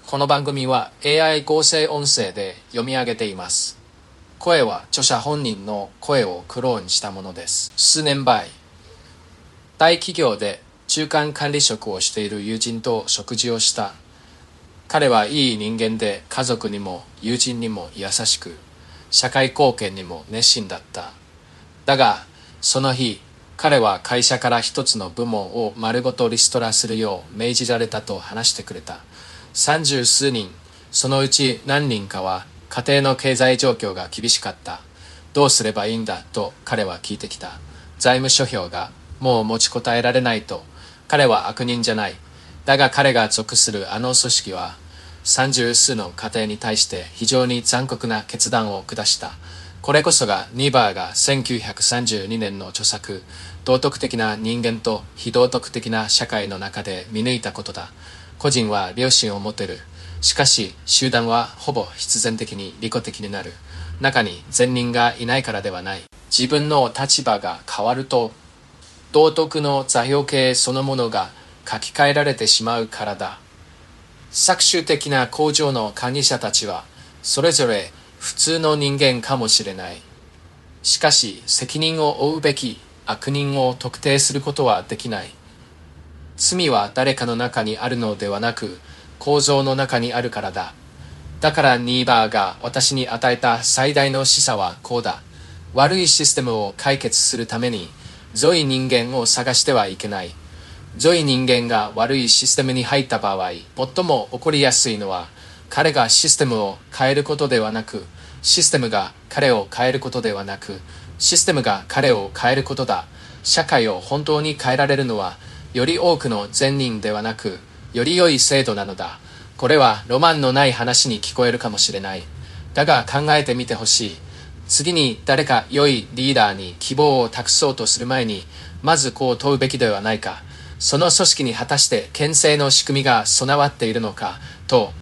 この番組は AI 合成音声で読み上げています。声は著者本人の声をクローンしたものです。数年前、大企業で中間管理職をしている友人と食事をした。彼はいい人間で家族にも友人にも優しく、社会貢献にも熱心だった。だが、その日、彼は会社から一つの部門を丸ごとリストラするよう命じられたと話してくれた。30数人、そのうち何人かは家庭の経済状況が厳しかった。どうすればいいんだと彼は聞いてきた。財務諸表がもう持ちこたえられないと。彼は悪人じゃない。だが彼が属するあの組織は30数の家庭に対して非常に残酷な決断を下した。これこそがニバーが1932年の著作、道徳的な人間と非道徳的な社会の中で見抜いたことだ。個人は良心を持てる。しかし集団はほぼ必然的に利己的になる。中に善人がいないからではない。自分の立場が変わると、道徳の座標系そのものが書き換えられてしまうからだ。搾取的な工場の管理者たちは、それぞれ普通の人間かもしれない。しかし責任を負うべき悪人を特定することはできない。罪は誰かの中にあるのではなく、構造の中にあるからだ。だからニーバーが私に与えた最大の示唆はこうだ。悪いシステムを解決するために、善い人間を探してはいけない。善い人間が悪いシステムに入った場合、最も起こりやすいのは、彼がシステムを変えることではなく、システムが彼を変えることではなく、システムが彼を変えることだ。社会を本当に変えられるのは、より多くの善人ではなく、より良い制度なのだ。これはロマンのない話に聞こえるかもしれない。だが考えてみてほしい。次に誰か良いリーダーに希望を託そうとする前に、まずこう問うべきではないか。その組織に果たして牽制の仕組みが備わっているのかと